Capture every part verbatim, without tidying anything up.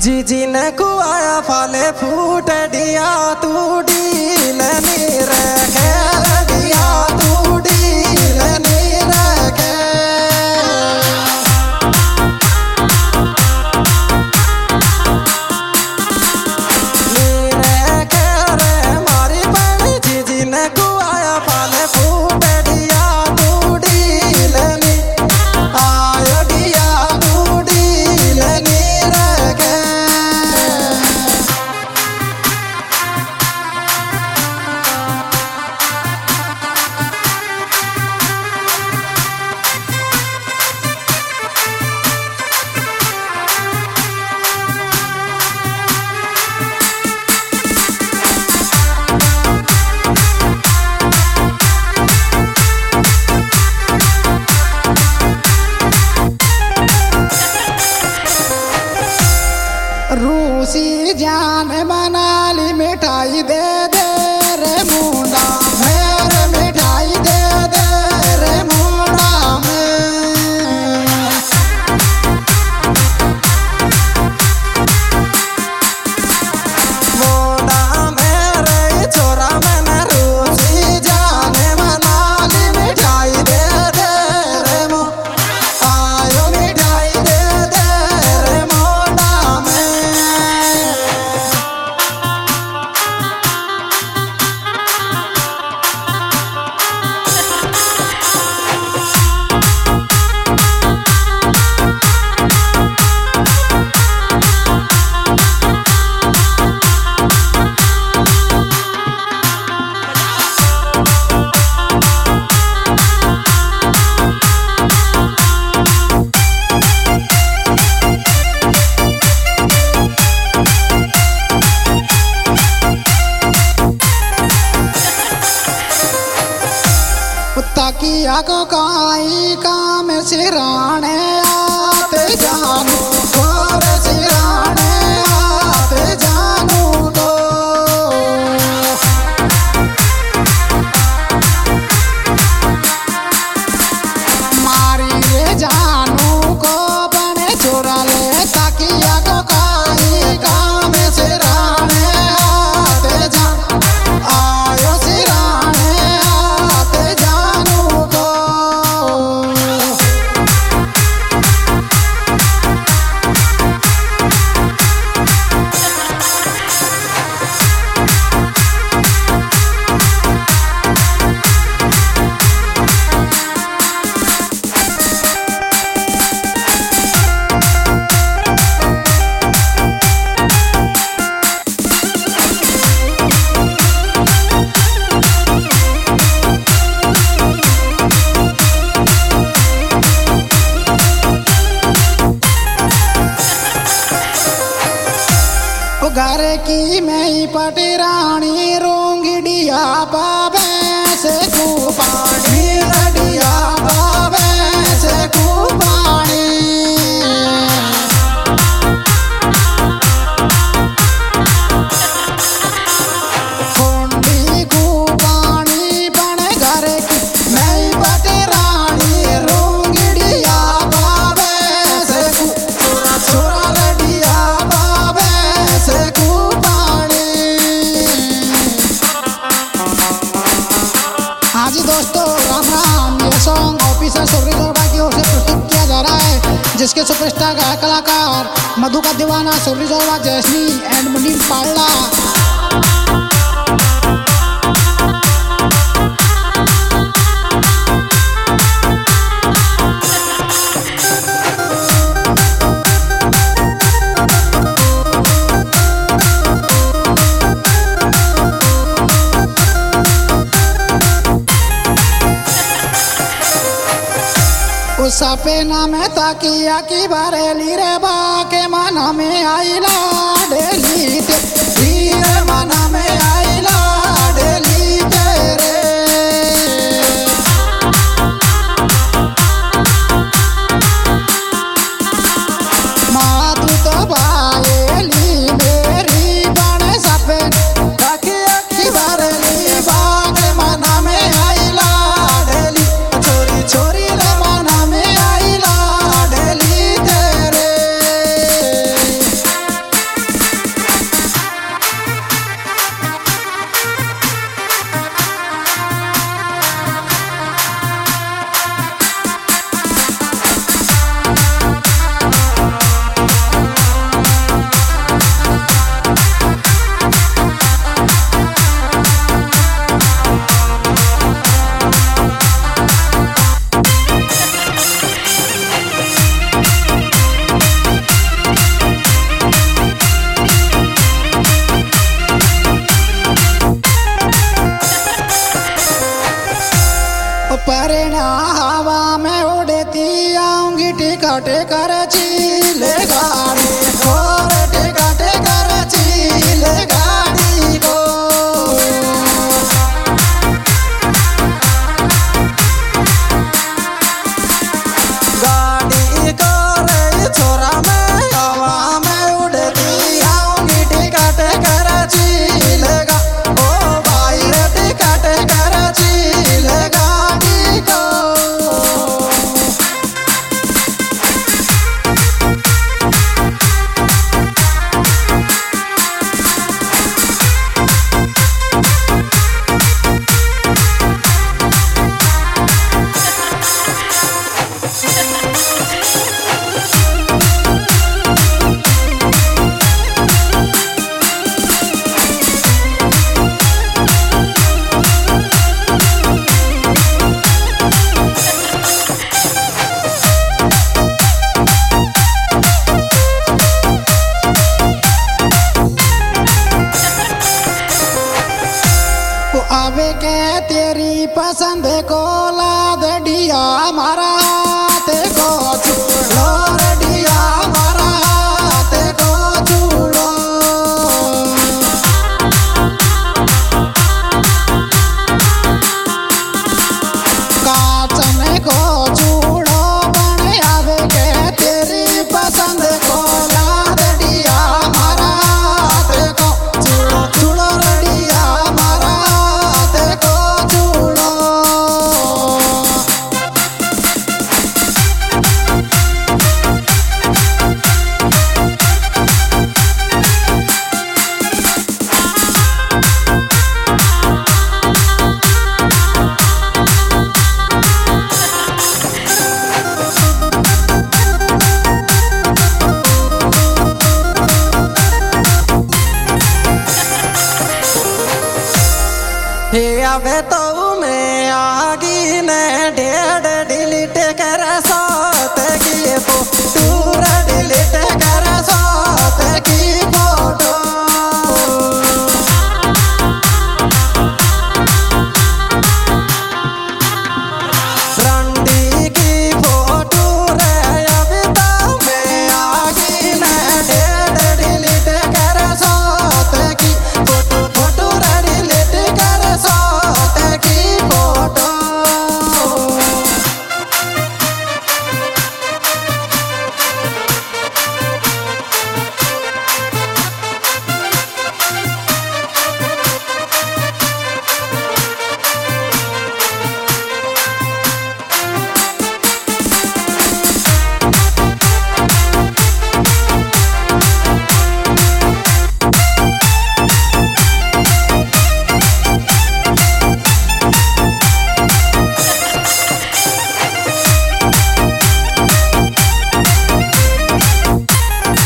जीजी ने कुआया फाले फूट दिया तू डील नी रखे दिया तू डील नी रखे नी रखे रे मारी बहन जीजी ने कुआया फाले फूट दिया तू डील नी आयो दिया तू डील नी रखे रूसी जान मनाली मिठाई दे दे रे मुंडा मेरे मिठाई दे दे रे मुंडा में मुंडा मेरे छोरा मैंने रूसी जान मनाली मिठाई दे दे रे मो आयो मिठाई दे दे रे मुंडा में तकिया को काई काम सिराने आते जानू और सिराने आते जानू तो मारी रे जानू को बने चोरा ले तकिया को काई काम सिराने आते जान आयो सिराने आते जानू को घर की मैं पटी रानी रोंगिडिया बाबे से कुपानी लडिया बाबे से कुपानी कुंडी कुपानी बने घर की मैं पटी रानी रोंगिडिया बाबे से कुरा छोरा लडिया बाबे से कुपानी। हाँ जी दोस्तों, राम राम। ये सॉन्ग ऑफिसर सोरी जोड़ा की ओर से प्रस्तुत किया जा रहा है, जिसके सुपरस्टार गायक कलाकार मधु का दीवाना सोरी जोड़ा, जैस्मी एंड मुनीम पाल्ला। सपेना में ताकिया की बरेली रे बाके मना में आईला डेली रे मना में आईला डेली तेरे मातू तो बाएली मेरी बने सपे ताकिया की बरेली बाके मना में आईला डेली छोरी छोरी रे मना में आईला डेली तेरे। पसंद को ला दे डिया मारा हाथ को चूड़ो रे डिया मारा हाथ को चूड़ो काचन को चूड़ो बने आवे के तेरी पसंद को ला दे डिया मारा हाथ को चूड़ो चूड़ो रे डिया मारा हाथ को चूड़ो हे आवे तो मैं आगी ने ढेड़ डिलीट कर साथ की फोटो डिलीट कर साथ की फोटो रंडी की फोटो रे अब तो मैं आगी ने ढेड़ डिलीट कर साथ की फोटो फोटो रे डिलीट कर साथ की फोटो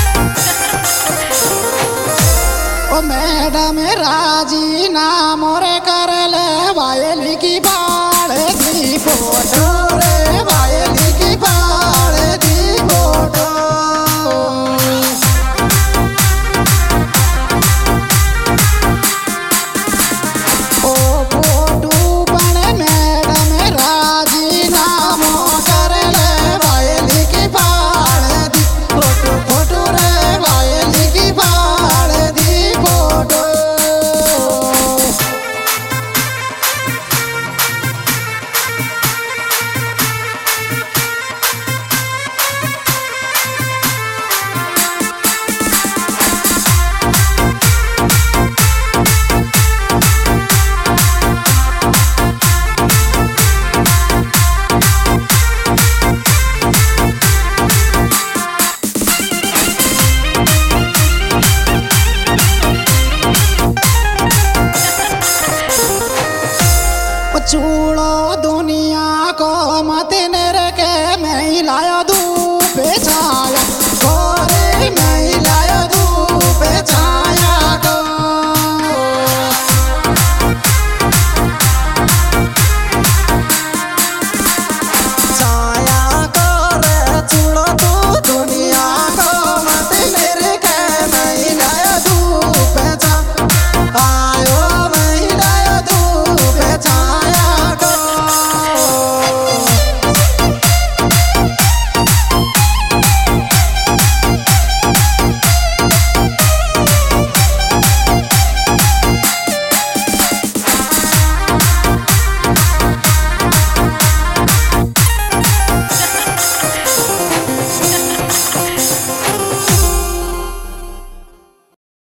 ओ मैडम राजी नाम रे